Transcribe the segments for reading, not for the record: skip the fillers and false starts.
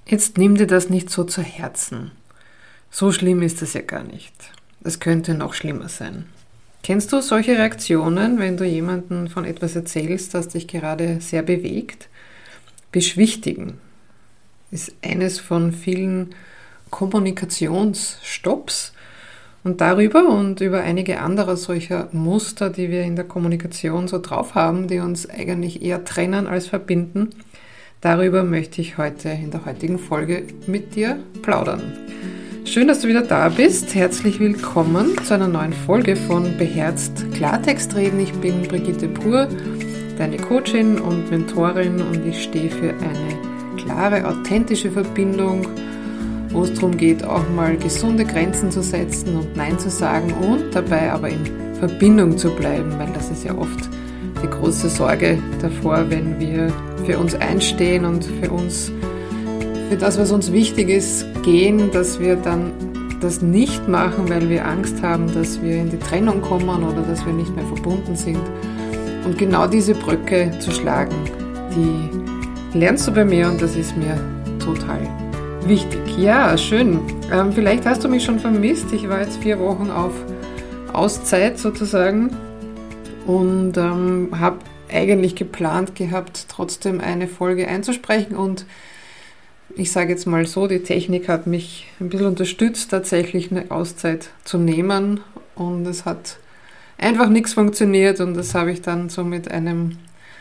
Jetzt nimm dir das nicht so zu Herzen. So schlimm ist es ja gar nicht. Es könnte noch schlimmer sein. Kennst du solche Reaktionen, wenn du jemandem von etwas erzählst, das dich gerade sehr bewegt? Beschwichtigen ist eines von vielen Kommunikationsstopps. Und darüber und über einige andere solcher Muster, die wir in der Kommunikation so drauf haben, die uns eigentlich eher trennen als verbinden, darüber möchte ich heute in der heutigen Folge mit dir plaudern. Schön, dass du wieder da bist. Herzlich willkommen zu einer neuen Folge von Beherzt Klartext reden. Ich bin Brigitte Pur, deine Coachin und Mentorin, und ich stehe für eine klare, authentische Verbindung, wo es darum geht, auch mal gesunde Grenzen zu setzen und Nein zu sagen und dabei aber in Verbindung zu bleiben, weil das ist ja oft die große Sorge davor, wenn wir für uns einstehen und für das, was uns wichtig ist, gehen, dass wir dann das nicht machen, weil wir Angst haben, dass wir in die Trennung kommen oder dass wir nicht mehr verbunden sind. Und genau diese Brücke zu schlagen, die lernst du bei mir, und das ist mir total wichtig. Ja, schön. Vielleicht hast du mich schon vermisst. Ich war jetzt 4 Wochen auf Auszeit sozusagen und habe eigentlich geplant gehabt, trotzdem eine Folge einzusprechen, und ich sage jetzt mal so, die Technik hat mich ein bisschen unterstützt, tatsächlich eine Auszeit zu nehmen, und es hat einfach nichts funktioniert, und das habe ich dann so mit einem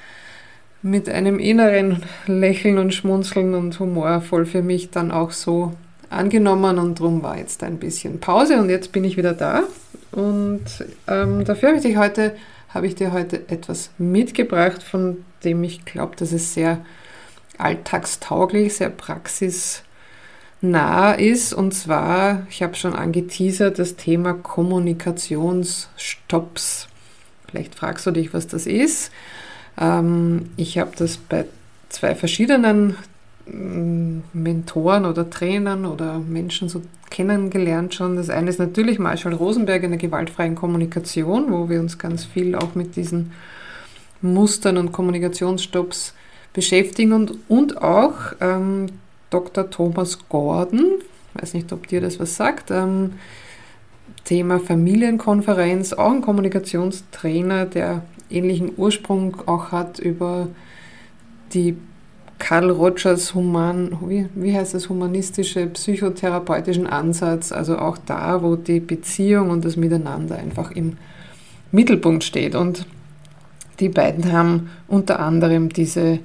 inneren Lächeln und Schmunzeln und Humor voll für mich dann auch so angenommen, und darum war jetzt ein bisschen Pause und jetzt bin ich wieder da, und dafür habe ich dir heute etwas mitgebracht, von dem ich glaube, dass es sehr alltagstauglich, sehr praxisnah ist, und zwar, ich habe schon angeteasert, das Thema Kommunikationsstopps. Vielleicht fragst du dich, was das ist. Ich habe das bei 2 verschiedenen Mentoren oder Trainern oder Menschen so kennengelernt schon. Das eine ist natürlich Marshall Rosenberg in der gewaltfreien Kommunikation, wo wir uns ganz viel auch mit diesen Mustern und Kommunikationsstopps beschäftigen, und auch Dr. Thomas Gordon, ich weiß nicht, ob dir das was sagt, Thema Familienkonferenz, auch ein Kommunikationstrainer, der ähnlichen Ursprung auch hat, über die Carl Rogers humanistische, psychotherapeutischen Ansatz, also auch da, wo die Beziehung und das Miteinander einfach im Mittelpunkt steht. Und die beiden haben unter anderem diese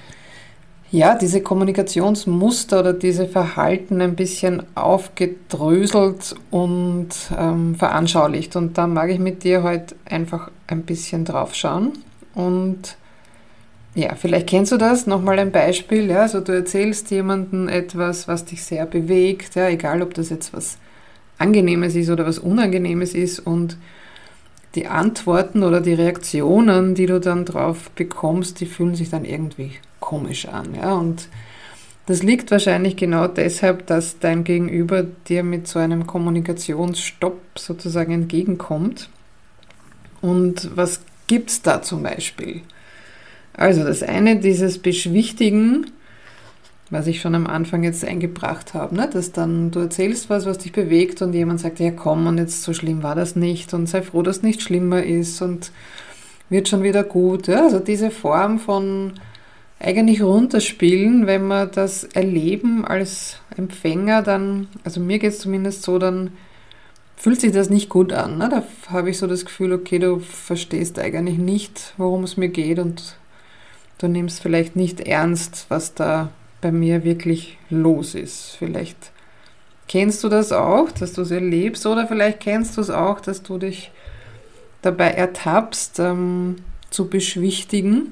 Kommunikationsmuster oder diese Verhalten ein bisschen aufgedröselt und veranschaulicht. Und da mag ich mit dir heute einfach ein bisschen drauf schauen. Und ja, vielleicht kennst du das. Nochmal ein Beispiel. Ja, also du erzählst jemandem etwas, was dich sehr bewegt, ja, egal ob das jetzt was Angenehmes ist oder was Unangenehmes ist, und die Antworten oder die Reaktionen, die du dann drauf bekommst, die fühlen sich dann irgendwie komisch an. Ja? Und das liegt wahrscheinlich genau deshalb, dass dein Gegenüber dir mit so einem Kommunikationsstopp sozusagen entgegenkommt. Und was gibt es da zum Beispiel? Also das eine, dieses Beschwichtigen, was ich schon am Anfang jetzt eingebracht habe, ne? Dass dann du erzählst was dich bewegt, und jemand sagt, ja komm, und jetzt so schlimm war das nicht, und sei froh, dass es nicht schlimmer ist und wird schon wieder gut. Ja? Also diese Form von eigentlich runterspielen, wenn wir das erleben als Empfänger, dann, also mir geht es zumindest so, dann fühlt sich das nicht gut an. Ne? Da habe ich so das Gefühl, okay, du verstehst eigentlich nicht, worum es mir geht, und du nimmst vielleicht nicht ernst, was da bei mir wirklich los ist. Vielleicht kennst du das auch, dass du es erlebst, oder vielleicht kennst du es auch, dass du dich dabei ertappst, zu beschwichtigen,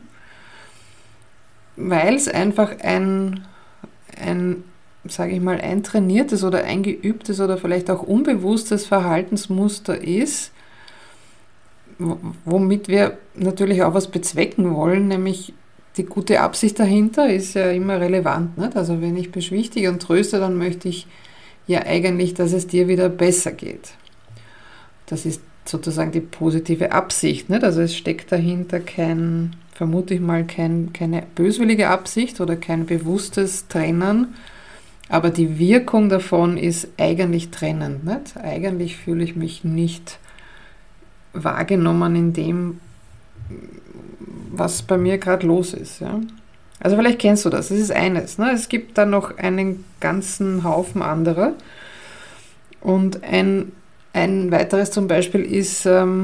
weil es einfach ein sage ich mal, eintrainiertes oder eingeübtes oder vielleicht auch unbewusstes Verhaltensmuster ist, womit wir natürlich auch was bezwecken wollen, nämlich die gute Absicht dahinter ist ja immer relevant. Nicht? Also wenn ich beschwichtige und tröste, dann möchte ich ja eigentlich, dass es dir wieder besser geht. Das ist sozusagen die positive Absicht. Nicht? Also es steckt dahinter vermute ich mal, keine böswillige Absicht oder kein bewusstes Trennen Aber die Wirkung davon ist eigentlich trennend. Nicht? Eigentlich fühle ich mich nicht wahrgenommen in dem, was bei mir gerade los ist. Ja? Also vielleicht kennst du das, das ist eines. Ne? Es gibt dann noch einen ganzen Haufen anderer. Und ein weiteres zum Beispiel ist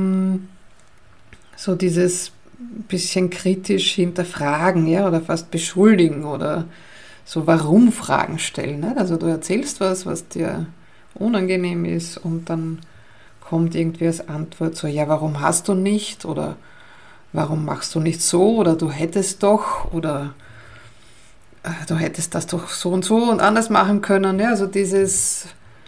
so dieses bisschen kritisch hinterfragen, ja, oder fast beschuldigen oder so Warum-Fragen stellen. Nicht? Also du erzählst was dir unangenehm ist und dann kommt irgendwie als Antwort so, ja, warum hast du nicht oder warum machst du nicht so oder du hättest doch oder du hättest das doch so und anders machen können. Ja, also dieses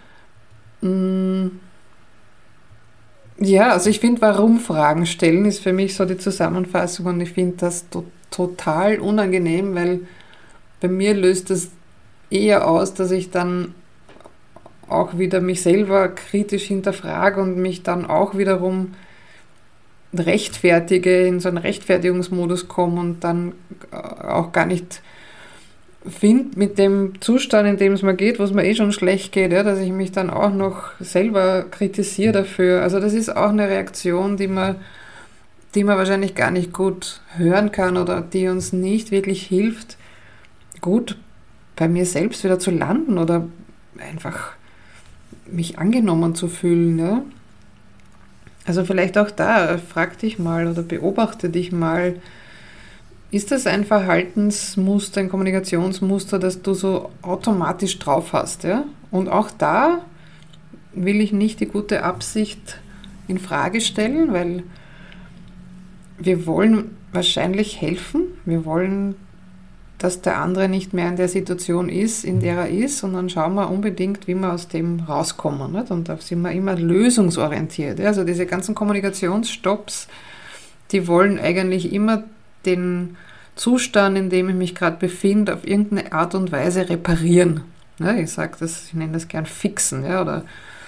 ja, also ich finde, warum Fragen stellen ist für mich so die Zusammenfassung und ich finde das total unangenehm, weil bei mir löst das eher aus, dass ich dann auch wieder mich selber kritisch hinterfrage und mich dann auch wiederum rechtfertige, in so einen Rechtfertigungsmodus komme und dann auch gar nicht finde mit dem Zustand, in dem es mir geht, wo es mir eh schon schlecht geht, ja, dass ich mich dann auch noch selber kritisiere dafür. Also das ist auch eine Reaktion, die man wahrscheinlich gar nicht gut hören kann oder die uns nicht wirklich hilft, gut bei mir selbst wieder zu landen oder einfach mich angenommen zu fühlen. Ja. Also vielleicht auch da, frag dich mal oder beobachte dich mal, ist das ein Verhaltensmuster, ein Kommunikationsmuster, das du so automatisch drauf hast? Ja? Und auch da will ich nicht die gute Absicht in Frage stellen, weil wir wollen wahrscheinlich helfen. Wir wollen, dass der andere nicht mehr in der Situation ist, in der er ist. Und dann schauen wir unbedingt, wie wir aus dem rauskommen. Nicht? Und da sind wir immer lösungsorientiert. Ja? Also diese ganzen Kommunikationsstopps, die wollen eigentlich immer den Zustand, in dem ich mich gerade befinde, auf irgendeine Art und Weise reparieren. Ja, ich nenne das gern fixen, ja, oder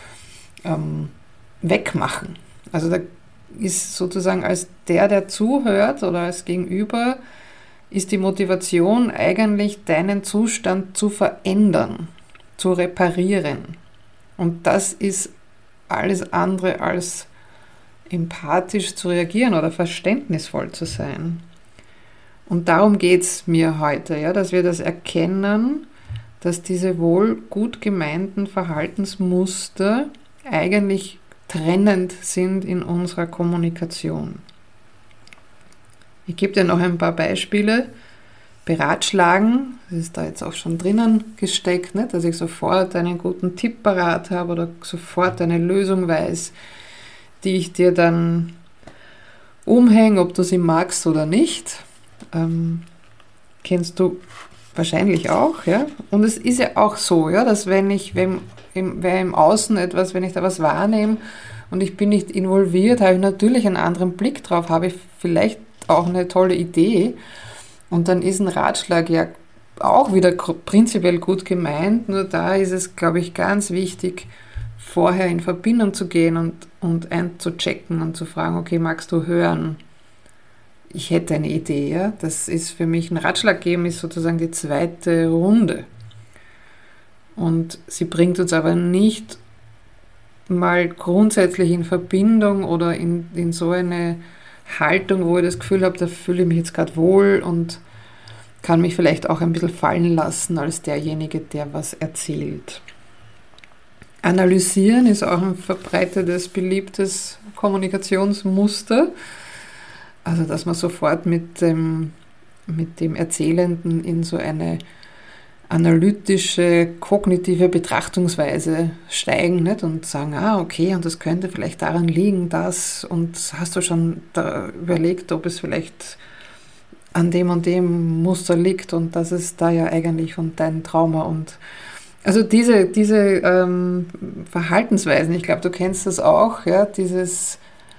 wegmachen. Also da ist sozusagen als der zuhört oder als Gegenüber, ist die Motivation eigentlich deinen Zustand zu verändern, zu reparieren. Und das ist alles andere als empathisch zu reagieren oder verständnisvoll zu sein. Und darum geht es mir heute, ja, dass wir das erkennen, dass diese wohl gut gemeinten Verhaltensmuster eigentlich trennend sind in unserer Kommunikation. Ich gebe dir noch ein paar Beispiele. Beratschlagen, das ist da jetzt auch schon drinnen gesteckt, nicht? Dass ich sofort einen guten Tipp parat habe oder sofort eine Lösung weiß, die ich dir dann umhänge, ob du sie magst oder nicht. Kennst du wahrscheinlich auch, ja. Und es ist ja auch so, ja, dass wenn ich im Außen etwas, wenn ich da was wahrnehme und ich bin nicht involviert, habe ich natürlich einen anderen Blick drauf, habe ich vielleicht auch eine tolle Idee und dann ist ein Ratschlag ja auch wieder prinzipiell gut gemeint, nur da ist es, glaube ich, ganz wichtig, vorher in Verbindung zu gehen und einzuchecken und zu fragen, okay, magst du hören? Ich hätte eine Idee, ja. Das ist für mich, ein Ratschlag geben ist sozusagen die zweite Runde. Und sie bringt uns aber nicht mal grundsätzlich in Verbindung oder in so eine Haltung, wo ich das Gefühl habe, da fühle ich mich jetzt gerade wohl und kann mich vielleicht auch ein bisschen fallen lassen als derjenige, der was erzählt. Analysieren ist auch ein verbreitetes, beliebtes Kommunikationsmuster. Also, dass man sofort mit dem Erzählenden in so eine analytische, kognitive Betrachtungsweise steigen, nicht? Und sagen, okay, und das könnte vielleicht daran liegen, das, und hast du schon da überlegt, ob es vielleicht an dem und dem Muster liegt und das ist da ja eigentlich und dein Trauma und also diese Verhaltensweisen, ich glaube, du kennst das auch, ja, dieses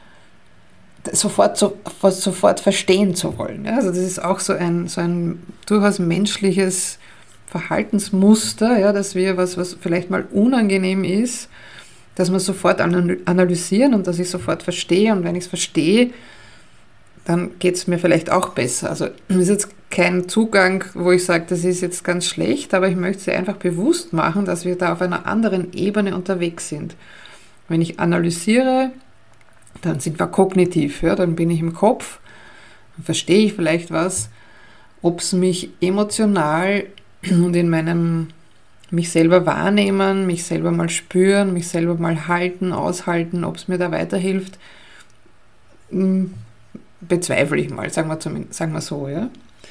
sofort verstehen zu wollen. Ja? Also das ist auch so ein durchaus menschliches Verhaltensmuster, ja, dass wir was vielleicht mal unangenehm ist, dass wir sofort analysieren und dass ich sofort verstehe und wenn ich es verstehe, dann geht es mir vielleicht auch besser. Also das ist jetzt kein Zugang, wo ich sage, das ist jetzt ganz schlecht, aber ich möchte sie einfach bewusst machen, dass wir da auf einer anderen Ebene unterwegs sind. Wenn ich analysiere, dann sind wir kognitiv, ja, dann bin ich im Kopf, dann verstehe ich vielleicht was, ob es mich emotional und in meinem mich selber wahrnehmen, mich selber mal spüren, mich selber mal halten, aushalten, ob es mir da weiterhilft, bezweifle ich mal, sagen wir so, ja.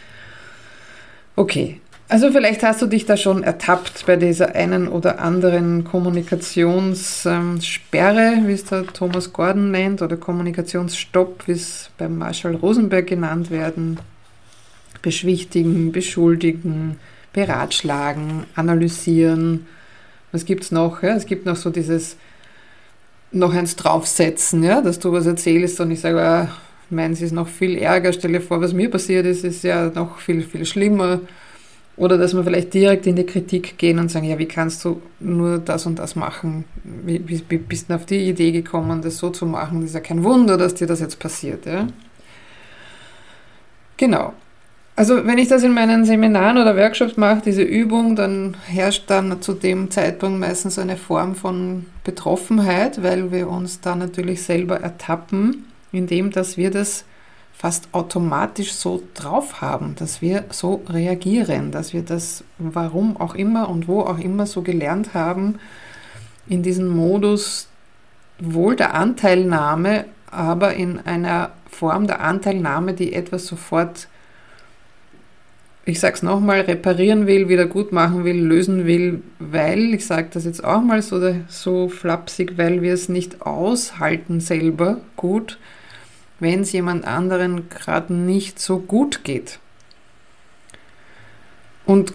Okay, also vielleicht hast du dich da schon ertappt bei dieser einen oder anderen Kommunikationssperre, wie es der Thomas Gordon nennt, oder Kommunikationsstopp, wie es beim Marshall Rosenberg genannt werden. Beschwichtigen, beschuldigen, beratschlagen, analysieren. Was gibt es noch? Ja? Es gibt noch so dieses noch eins draufsetzen, ja? Dass du was erzählst und ich sage, meins ist noch viel ärger, stell dir vor, was mir passiert ist, ist ja noch viel, viel schlimmer. Oder dass wir vielleicht direkt in die Kritik gehen und sagen, ja, wie kannst du nur das und das machen? Wie bist du auf die Idee gekommen, das so zu machen? Das ist ja kein Wunder, dass dir das jetzt passiert. Ja? Genau. Also wenn ich das in meinen Seminaren oder Workshops mache, diese Übung, dann herrscht dann zu dem Zeitpunkt meistens eine Form von Betroffenheit, weil wir uns da natürlich selber ertappen, indem dass wir das fast automatisch so drauf haben, dass wir so reagieren, dass wir das warum auch immer und wo auch immer so gelernt haben, in diesem Modus wohl der Anteilnahme, aber in einer Form der Anteilnahme, die etwas sofort, ich sage es nochmal, reparieren will, wieder gut machen will, lösen will, weil, ich sage das jetzt auch mal so flapsig, weil wir es nicht aushalten selber gut, wenn es jemand anderen gerade nicht so gut geht. Und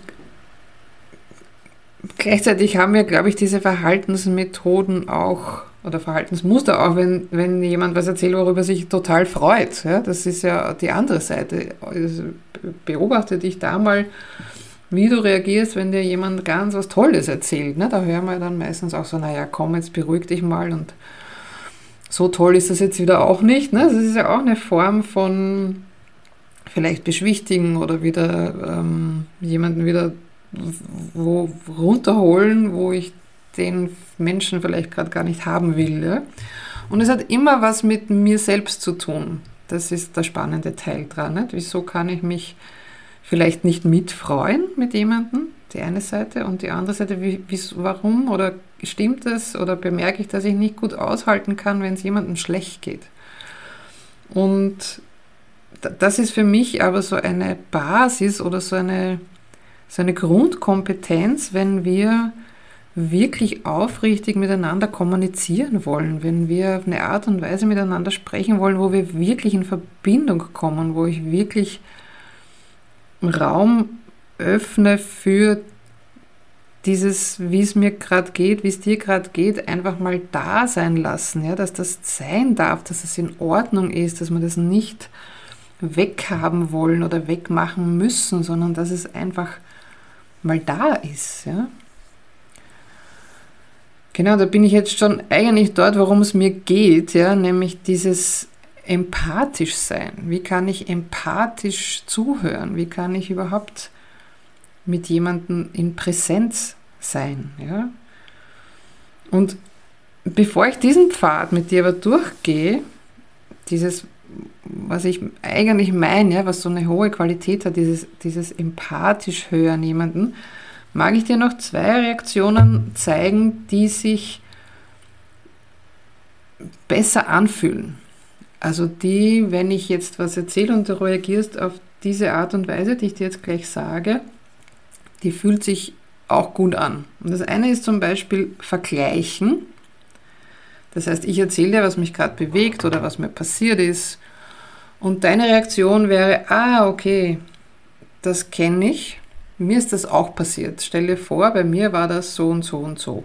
gleichzeitig haben wir, glaube ich, diese Verhaltensmethoden auch, oder Verhaltensmuster auch, wenn jemand was erzählt, worüber sich total freut. Ja, das ist ja die andere Seite. Also beobachte dich da mal, wie du reagierst, wenn dir jemand ganz was Tolles erzählt. Ne? Da hören wir dann meistens auch so, naja, komm, jetzt beruhig dich mal und so toll ist das jetzt wieder auch nicht. Ne? Das ist ja auch eine Form von vielleicht beschwichtigen oder wieder jemanden wieder runterholen, wo ich den Menschen vielleicht gerade gar nicht haben will. Ja? Und es hat immer was mit mir selbst zu tun. Das ist der spannende Teil dran. Nicht? Wieso kann ich mich vielleicht nicht mitfreuen mit jemandem? Die eine Seite und die andere Seite, warum oder stimmt es oder bemerke ich, dass ich nicht gut aushalten kann, wenn es jemandem schlecht geht. Und das ist für mich aber so eine Basis oder so eine Grundkompetenz, wenn wir wirklich aufrichtig miteinander kommunizieren wollen, wenn wir auf eine Art und Weise miteinander sprechen wollen, wo wir wirklich in Verbindung kommen, wo ich wirklich Raum öffne für dieses, wie es mir gerade geht, wie es dir gerade geht, einfach mal da sein lassen, ja, dass das sein darf, dass es in Ordnung ist, dass wir das nicht weghaben wollen oder wegmachen müssen, sondern dass es einfach mal da ist. Ja. Genau, da bin ich jetzt schon eigentlich dort, worum es mir geht, ja, nämlich dieses empathisch sein. Wie kann ich empathisch zuhören? Wie kann ich überhaupt mit jemandem in Präsenz sein? Ja? Und bevor ich diesen Pfad mit dir aber durchgehe, dieses, was ich eigentlich meine, ja, was so eine hohe Qualität hat, dieses empathisch hören jemanden, mag ich dir noch 2 Reaktionen zeigen, die sich besser anfühlen. Also die, wenn ich jetzt was erzähle und du reagierst auf diese Art und Weise, die ich dir jetzt gleich sage, die fühlt sich auch gut an. Und das eine ist zum Beispiel vergleichen. Das heißt, ich erzähle dir, was mich gerade bewegt oder was mir passiert ist. Und deine Reaktion wäre, okay, das kenne ich. Mir ist das auch passiert. Stell dir vor, bei mir war das so und so und so.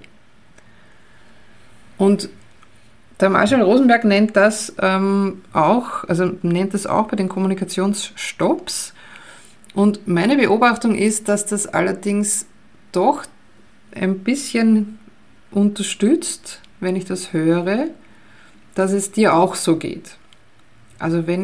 Und der Marshall Rosenberg nennt das nennt das auch bei den Kommunikationsstopps. Und meine Beobachtung ist, dass das allerdings doch ein bisschen unterstützt, wenn ich das höre, dass es dir auch so geht. Also wenn ich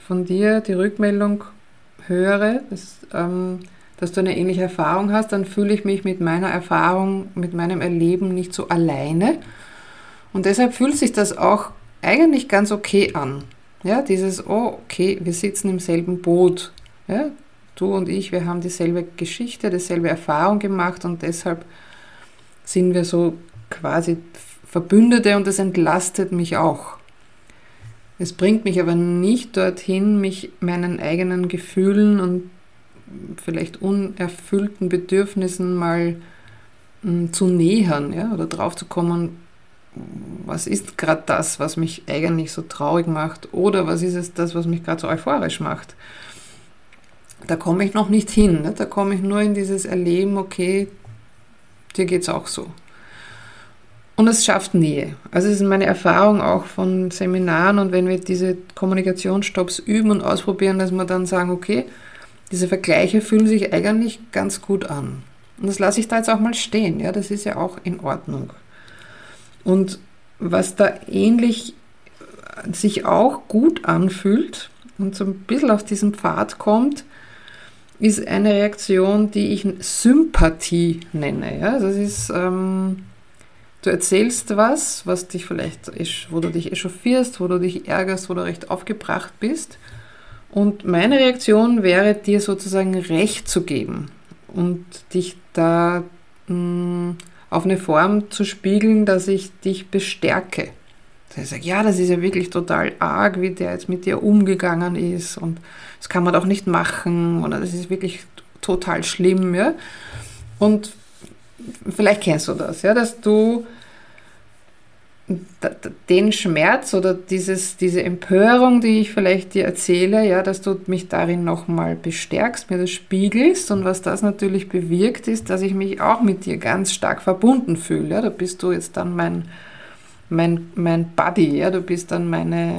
von dir die Rückmeldung höre, dass du eine ähnliche Erfahrung hast, dann fühle ich mich mit meiner Erfahrung, mit meinem Erleben nicht so alleine. Und deshalb fühlt sich das auch eigentlich ganz okay an. Ja, dieses, oh, okay, wir sitzen im selben Boot. Ja, du und ich, wir haben dieselbe Geschichte, dieselbe Erfahrung gemacht und deshalb sind wir so quasi Verbündete und das entlastet mich auch. Es bringt mich aber nicht dorthin, mich meinen eigenen Gefühlen und vielleicht unerfüllten Bedürfnissen mal zu nähern, ja, oder drauf zu kommen, was ist gerade das, was mich eigentlich so traurig macht oder was ist es das, was mich gerade so euphorisch macht. Da komme ich noch nicht hin, ne? Da komme ich nur in dieses Erleben, okay, dir geht es auch so. Und es schafft Nähe. Also es ist meine Erfahrung auch von Seminaren und wenn wir diese Kommunikationsstopps üben und ausprobieren, dass wir dann sagen, okay, diese Vergleiche fühlen sich eigentlich ganz gut an. Und das lasse ich da jetzt auch mal stehen. Ja, das ist ja auch in Ordnung. Und was da ähnlich sich auch gut anfühlt und so ein bisschen auf diesen Pfad kommt, ist eine Reaktion, die ich Sympathie nenne. Ja, das ist, du erzählst was dich vielleicht, wo du dich echauffierst, wo du dich ärgerst, wo du recht aufgebracht bist. Und meine Reaktion wäre, dir sozusagen Recht zu geben und dich da auf eine Form zu spiegeln, dass ich dich bestärke. Dass ich sage, ja, das ist ja wirklich total arg, wie der jetzt mit dir umgegangen ist und das kann man doch nicht machen oder das ist wirklich total schlimm. Ja? Und vielleicht kennst du das, ja, dass du den Schmerz oder diese Empörung, die ich vielleicht dir erzähle, ja, dass du mich darin nochmal bestärkst, mir das spiegelst und was das natürlich bewirkt ist, dass ich mich auch mit dir ganz stark verbunden fühle. Ja, da bist du jetzt dann mein Buddy, ja, du bist dann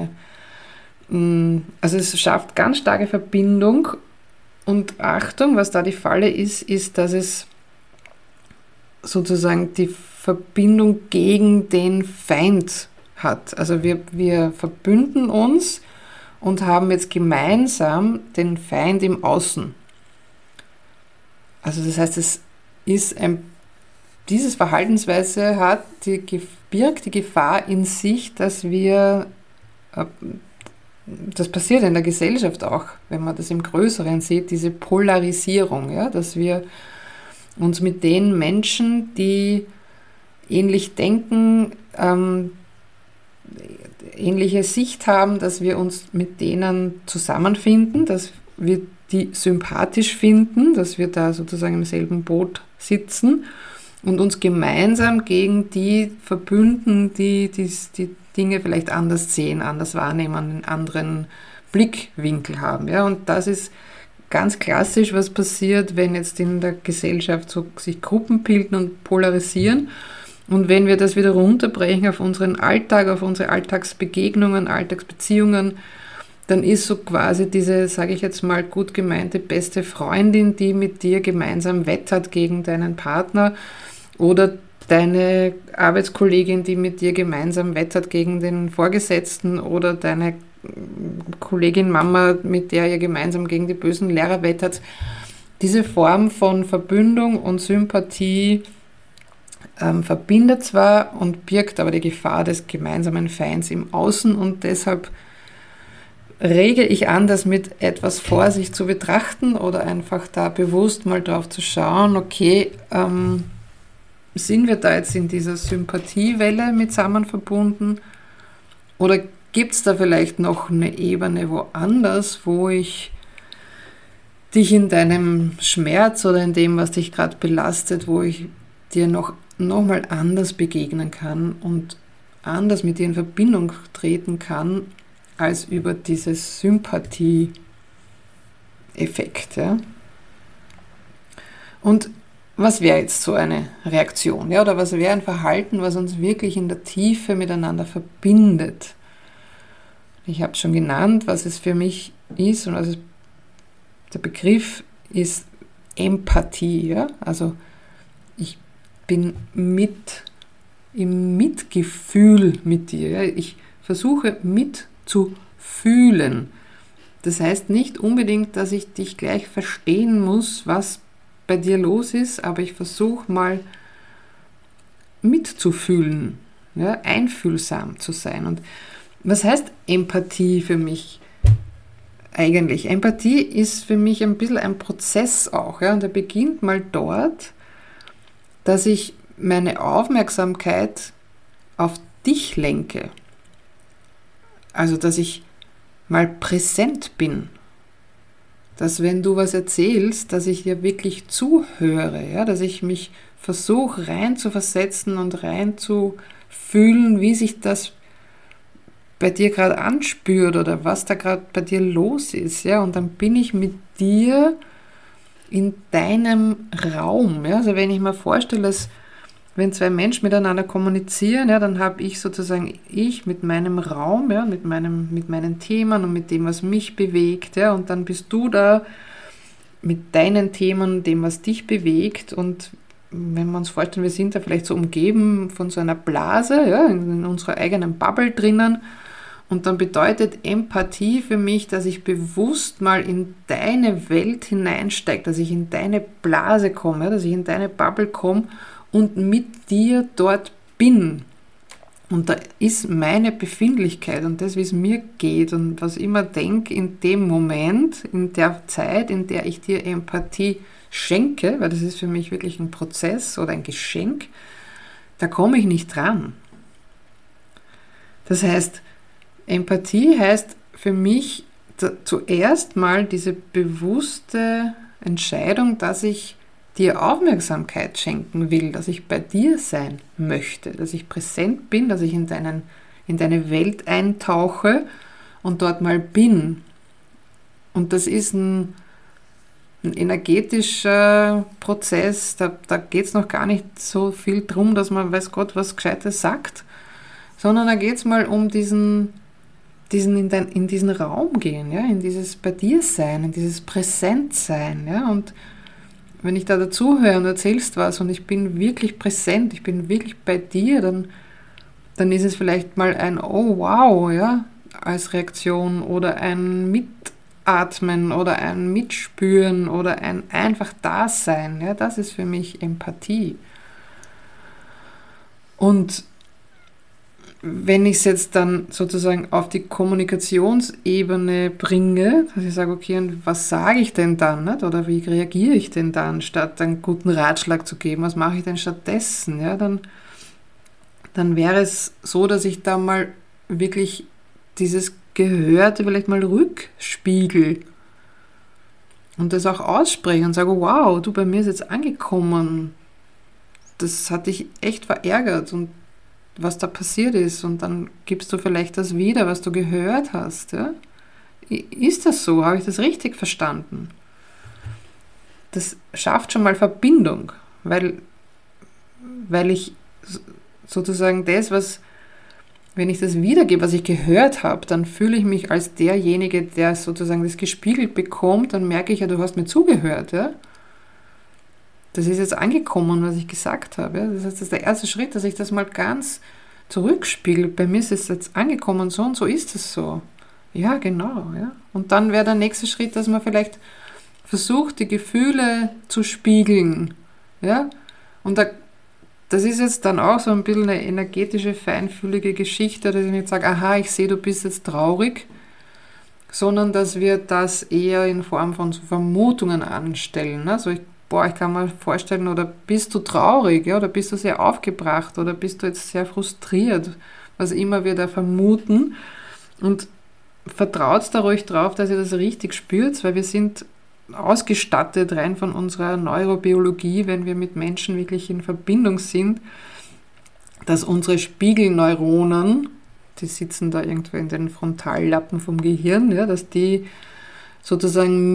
also es schafft ganz starke Verbindung und Achtung, was da die Falle ist, dass es sozusagen die Verbindung gegen den Feind hat. Also wir verbünden uns und haben jetzt gemeinsam den Feind im Außen. Also das heißt, es ist dieses Verhaltensweise birgt die Gefahr in sich, dass das passiert in der Gesellschaft auch, wenn man das im Größeren sieht, diese Polarisierung, ja, dass wir uns mit den Menschen, die ähnlich denken, ähnliche Sicht haben, dass wir uns mit denen zusammenfinden, dass wir die sympathisch finden, dass wir da sozusagen im selben Boot sitzen und uns gemeinsam gegen die verbünden, die Dinge vielleicht anders sehen, anders wahrnehmen, einen anderen Blickwinkel haben. Ja? Und das ist ganz klassisch, was passiert, wenn jetzt in der Gesellschaft so sich Gruppen bilden und polarisieren. Und wenn wir das wieder runterbrechen auf unseren Alltag, auf unsere Alltagsbegegnungen, Alltagsbeziehungen, dann ist so quasi diese, sage ich jetzt mal, gut gemeinte beste Freundin, die mit dir gemeinsam wettert gegen deinen Partner oder deine Arbeitskollegin, die mit dir gemeinsam wettert gegen den Vorgesetzten oder deine Kollegin Mama, mit der ihr gemeinsam gegen die bösen Lehrer wettert. Diese Form von Verbündung und Sympathie verbindet zwar und birgt aber die Gefahr des gemeinsamen Feinds im Außen und deshalb rege ich an, das mit etwas Vorsicht zu betrachten oder einfach da bewusst mal drauf zu schauen, okay, sind wir da jetzt in dieser Sympathiewelle mitsammen verbunden oder gibt es da vielleicht noch eine Ebene woanders, wo ich dich in deinem Schmerz oder in dem, was dich gerade belastet, wo ich dir noch mal anders begegnen kann und anders mit dir in Verbindung treten kann, als über dieses Sympathie-Effekt. Ja? Und was wäre jetzt so eine Reaktion? Ja? Oder was wäre ein Verhalten, was uns wirklich in der Tiefe miteinander verbindet? Ich habe schon genannt, was es für mich ist und der Begriff ist Empathie. Ja? Also ich bin im Mitgefühl mit dir. Ja? Ich versuche mitzufühlen. Das heißt nicht unbedingt, dass ich dich gleich verstehen muss, was bei dir los ist, aber ich versuche mal mitzufühlen, ja, einfühlsam zu sein. Und was heißt Empathie für mich eigentlich? Empathie ist für mich ein bisschen ein Prozess auch. Ja? Und der beginnt mal dort, dass ich meine Aufmerksamkeit auf dich lenke. Also, dass ich mal präsent bin. Dass, wenn du was erzählst, dass ich dir wirklich zuhöre. Ja? Dass ich mich versuche rein zu versetzen und rein zu fühlen, wie sich das bei dir gerade anspürt oder was da gerade bei dir los ist. Ja? Und dann bin ich mit dir in deinem Raum. Ja? Also wenn ich mir vorstelle, dass wenn zwei Menschen miteinander kommunizieren, ja, dann habe ich sozusagen mit meinem Raum, ja, mit meinen Themen und mit dem, was mich bewegt, ja, und dann bist du da mit deinen Themen, dem, was dich bewegt. Und wenn wir uns vorstellen, wir sind da vielleicht so umgeben von so einer Blase, ja, in unserer eigenen Bubble drinnen. Und dann bedeutet Empathie für mich, dass ich bewusst mal in deine Welt hineinsteige, dass ich in deine Blase komme, ja, dass ich in deine Bubble komme und mit dir dort bin. Und da ist meine Befindlichkeit und das, wie es mir geht und was ich immer denke in dem Moment, in der Zeit, in der ich dir Empathie schenke, weil das ist für mich wirklich ein Prozess oder ein Geschenk, da komme ich nicht dran. Das heißt, Empathie heißt für mich zuerst mal diese bewusste Entscheidung, dass ich dir Aufmerksamkeit schenken will, dass ich bei dir sein möchte, dass ich präsent bin, dass ich in deine Welt eintauche und dort mal bin. Und das ist ein energetischer Prozess, da geht es noch gar nicht so viel drum, dass man weiß Gott was Gescheites sagt, sondern da geht es mal um in diesen Raum gehen, ja, in dieses bei dir sein, in dieses Präsentsein, ja, und wenn ich da dazuhöre und erzählst was und ich bin wirklich präsent, ich bin wirklich bei dir, dann ist es vielleicht mal ein Oh wow, ja, als Reaktion oder ein Mitatmen oder ein Mitspüren oder ein einfach Dasein, ja, das ist für mich Empathie. Und wenn ich es jetzt dann sozusagen auf die Kommunikationsebene bringe, dass ich sage, okay, und was sage ich denn dann, nicht? Oder wie reagiere ich denn dann, statt einen guten Ratschlag zu geben, was mache ich denn stattdessen? Ja, dann wäre es so, dass ich da mal wirklich dieses Gehörte vielleicht mal rückspiegel und das auch ausspreche und sage, wow, du, bei mir ist jetzt angekommen, das hat dich echt verärgert und was da passiert ist, und dann gibst du vielleicht das wieder, was du gehört hast. Ja? Ist das so? Habe ich das richtig verstanden? Das schafft schon mal Verbindung, weil ich sozusagen wenn ich das wiedergebe, was ich gehört habe, dann fühle ich mich als derjenige, der sozusagen das gespiegelt bekommt, dann merke ich ja, du hast mir zugehört. Ja? Das ist jetzt angekommen, was ich gesagt habe. Ja? Das heißt, das ist der erste Schritt, dass ich das mal ganz zurückspiegel. Bei mir ist es jetzt angekommen, so und so ist es so. Ja, genau. Ja? Und dann wäre der nächste Schritt, dass man vielleicht versucht, die Gefühle zu spiegeln. Ja? Und das ist jetzt dann auch so ein bisschen eine energetische, feinfühlige Geschichte, dass ich nicht sage, aha, ich sehe, du bist jetzt traurig, sondern dass wir das eher in Form von so Vermutungen anstellen. Also ich kann mir vorstellen, oder bist du traurig, ja, oder bist du sehr aufgebracht, oder bist du jetzt sehr frustriert, was immer wir da vermuten, und vertraut da ruhig drauf, dass ihr das richtig spürt, weil wir sind ausgestattet rein von unserer Neurobiologie, wenn wir mit Menschen wirklich in Verbindung sind, dass unsere Spiegelneuronen, die sitzen da irgendwo in den Frontallappen vom Gehirn, ja, dass die sozusagen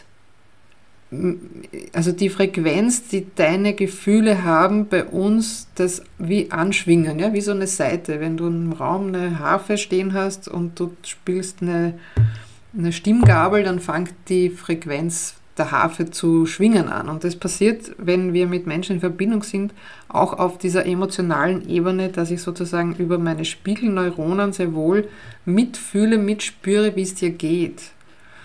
also die Frequenz, die deine Gefühle haben, bei uns das wie anschwingen, ja, wie so eine Saite. Wenn du im Raum eine Harfe stehen hast und du spielst eine Stimmgabel, dann fängt die Frequenz der Harfe zu schwingen an. Und das passiert, wenn wir mit Menschen in Verbindung sind, auch auf dieser emotionalen Ebene, dass ich sozusagen über meine Spiegelneuronen sehr wohl mitfühle, mitspüre, wie es dir geht.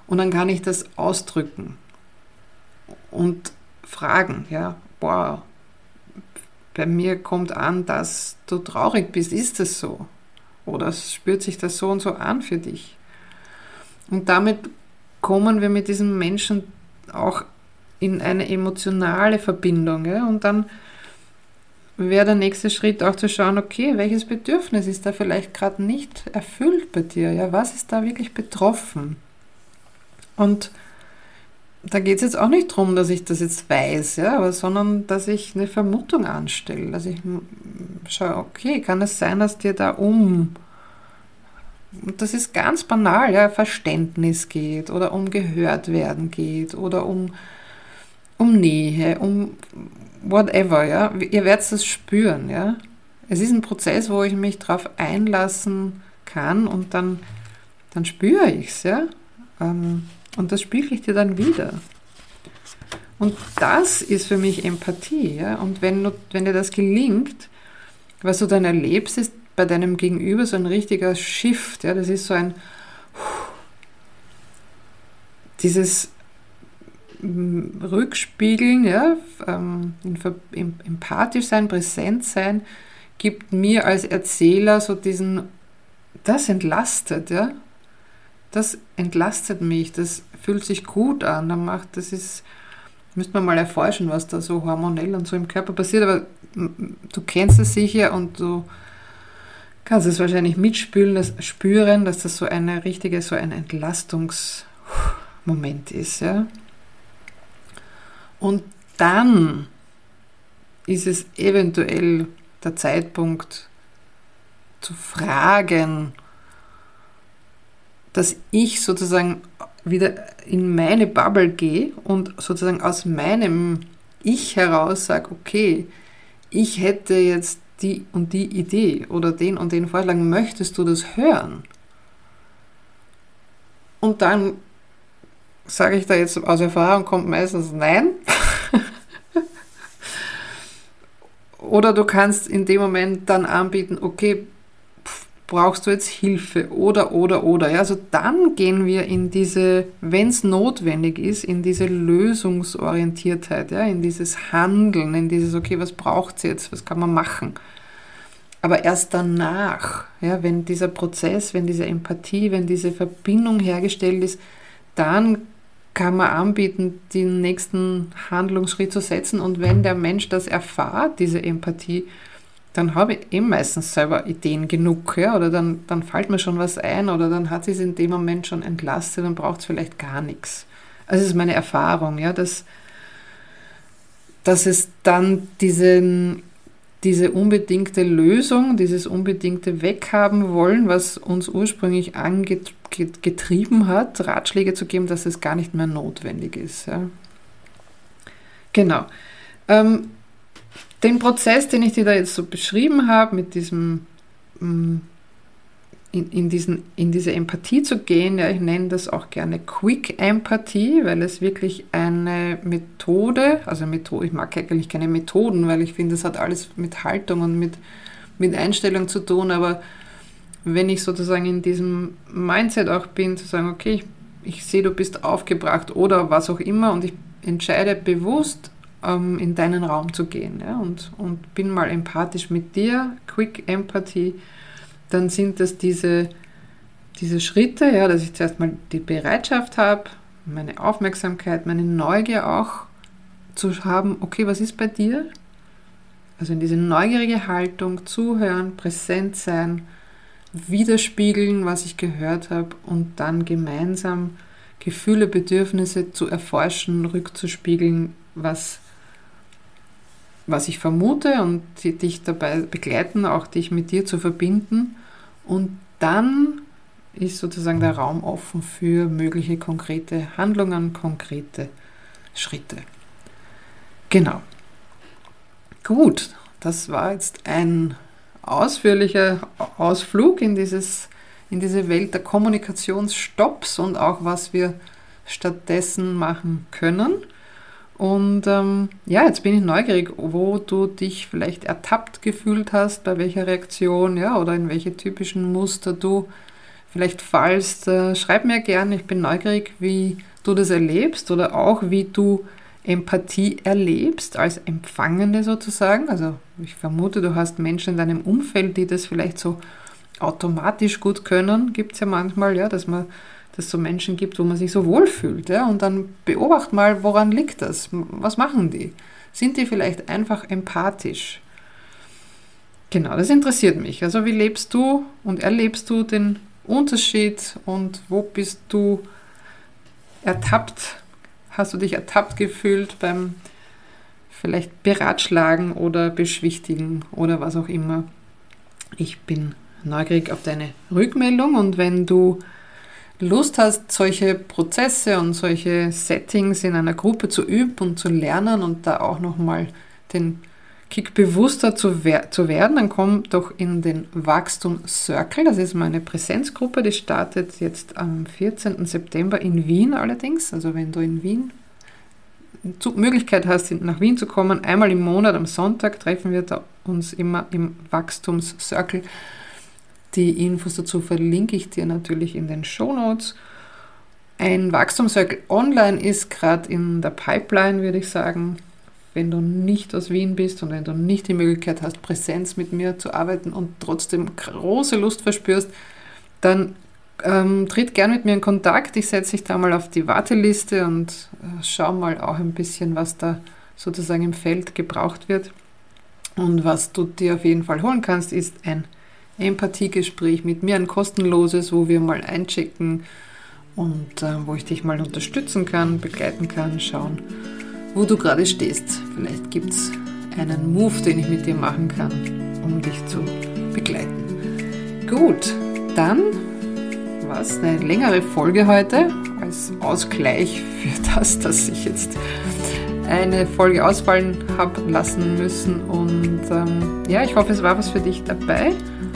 Und dann kann ich das ausdrücken und fragen, ja, boah, bei mir kommt an, dass du traurig bist, ist es so? Oder spürt sich das so und so an für dich? Und damit kommen wir mit diesem Menschen auch in eine emotionale Verbindung. Ja? Und dann wäre der nächste Schritt auch zu schauen, okay, welches Bedürfnis ist da vielleicht gerade nicht erfüllt bei dir? Ja? Was ist da wirklich betroffen? Und da geht es jetzt auch nicht darum, dass ich das jetzt weiß, ja, aber sondern dass ich eine Vermutung anstelle, dass ich schaue, okay, kann es sein, dass dir da und das ist ganz banal, ja, Verständnis geht oder um gehört werden geht oder um Nähe, um whatever, ja. Ihr werdet es spüren, ja. Es ist ein Prozess, wo ich mich darauf einlassen kann und dann spüre ich es, ja. Und das spiegel ich dir dann wieder. Und das ist für mich Empathie, ja. Und wenn dir das gelingt, was du dann erlebst, ist bei deinem Gegenüber so ein richtiger Shift, ja. Das ist so ein dieses Rückspiegeln, ja, empathisch sein, präsent sein, gibt mir als Erzähler so das entlastet, ja. Das entlastet mich, das fühlt sich gut an, müsste man mal erforschen, was da so hormonell und so im Körper passiert, aber du kennst es sicher und du kannst es wahrscheinlich spüren, dass das so ein Entlastungsmoment ist, ja. Und dann ist es eventuell der Zeitpunkt zu fragen, dass ich sozusagen wieder in meine Bubble gehe und sozusagen aus meinem Ich heraus sage, okay, ich hätte jetzt die und die Idee oder den und den Vorschlag, möchtest du das hören? Und dann sage ich da jetzt aus Erfahrung, kommt meistens nein. Oder du kannst in dem Moment dann anbieten, okay, brauchst du jetzt Hilfe oder. Ja, also dann gehen wir in diese, wenn es notwendig ist, in diese Lösungsorientiertheit, ja, in dieses Handeln, in dieses, okay, was braucht es jetzt, was kann man machen? Aber erst danach, ja, wenn dieser Prozess, wenn diese Empathie, wenn diese Verbindung hergestellt ist, dann kann man anbieten, den nächsten Handlungsschritt zu setzen. Und wenn der Mensch das erfahrt, diese Empathie, dann habe ich meistens selber Ideen genug, ja, oder dann fällt mir schon was ein oder dann hat sie es in dem Moment schon entlastet und braucht es vielleicht gar nichts. Also das ist meine Erfahrung, ja, dass es dann diese unbedingte Lösung, dieses unbedingte Weghaben wollen, was uns ursprünglich angetrieben hat, Ratschläge zu geben, dass es gar nicht mehr notwendig ist. Ja. Genau. Den Prozess, den ich dir da jetzt so beschrieben habe, mit diesem in diese Empathie zu gehen, ja, ich nenne das auch gerne Quick Empathie, weil es wirklich eine Methode, ich mag eigentlich keine Methoden, weil ich finde, das hat alles mit Haltung und mit Einstellung zu tun, aber wenn ich sozusagen in diesem Mindset auch bin, zu sagen, okay, ich sehe, du bist aufgebracht oder was auch immer und ich entscheide bewusst, in deinen Raum zu gehen, ja, und bin mal empathisch mit dir, Quick Empathy, dann sind das diese Schritte, ja, dass ich zuerst mal die Bereitschaft habe, meine Aufmerksamkeit, meine Neugier auch zu haben, okay, was ist bei dir? Also in diese neugierige Haltung, zuhören, präsent sein, widerspiegeln, was ich gehört habe und dann gemeinsam Gefühle, Bedürfnisse zu erforschen, rückzuspiegeln, was ich vermute und dich dabei begleiten, auch dich mit dir zu verbinden. Und dann ist sozusagen der Raum offen für mögliche konkrete Handlungen, konkrete Schritte. Genau. Gut, das war jetzt ein ausführlicher Ausflug in diese Welt der Kommunikationsstopps und auch was wir stattdessen machen können. Und jetzt bin ich neugierig, wo du dich vielleicht ertappt gefühlt hast, bei welcher Reaktion, ja, oder in welche typischen Muster du vielleicht fallst, schreib mir gerne. Ich bin neugierig, wie du das erlebst oder auch wie du Empathie erlebst als Empfangende sozusagen. Also ich vermute, du hast Menschen in deinem Umfeld, die das vielleicht so automatisch gut können. Gibt es ja manchmal, ja, dass es so Menschen gibt, wo man sich so wohlfühlt. Ja? Und dann beobacht mal, woran liegt das? Was machen die? Sind die vielleicht einfach empathisch? Genau, das interessiert mich. Also wie lebst du und erlebst du den Unterschied und wo bist du ertappt? Hast du dich ertappt gefühlt beim vielleicht Beratschlagen oder Beschwichtigen oder was auch immer? Ich bin neugierig auf deine Rückmeldung und wenn du Lust hast, solche Prozesse und solche Settings in einer Gruppe zu üben und zu lernen und da auch nochmal den Kick bewusster zu werden, dann komm doch in den Wachstum Circle. Das ist meine Präsenzgruppe, die startet jetzt am 14. September in Wien allerdings. Also wenn du in Wien Möglichkeit hast, nach Wien zu kommen, einmal im Monat am Sonntag treffen wir uns immer im Wachstums-Circle. Die Infos dazu verlinke ich dir natürlich in den Shownotes. Ein Wachstumscircle online ist gerade in der Pipeline, würde ich sagen. Wenn du nicht aus Wien bist und wenn du nicht die Möglichkeit hast, Präsenz mit mir zu arbeiten und trotzdem große Lust verspürst, dann tritt gerne mit mir in Kontakt. Ich setze dich da mal auf die Warteliste und schau mal auch ein bisschen, was da sozusagen im Feld gebraucht wird. Und was du dir auf jeden Fall holen kannst, ist ein Empathiegespräch mit mir, ein kostenloses, wo wir mal einchecken und wo ich dich mal unterstützen kann, begleiten kann, schauen, wo du gerade stehst. Vielleicht gibt es einen Move, den ich mit dir machen kann, um dich zu begleiten. Gut, dann war es eine längere Folge heute als Ausgleich für das, dass ich jetzt eine Folge ausfallen habe lassen müssen. Und ja, ich hoffe, es war was für dich dabei.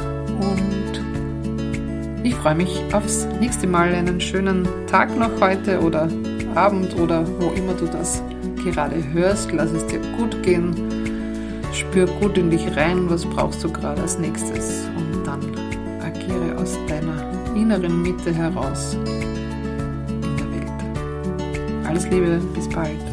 Und ich freue mich aufs nächste Mal. Einen schönen Tag noch heute oder Abend oder wo immer du das gerade hörst. Lass es dir gut gehen. Spür gut in dich rein, was brauchst du gerade als nächstes. Und dann agiere aus deiner inneren Mitte heraus in der Welt. Alles Liebe, bis bald.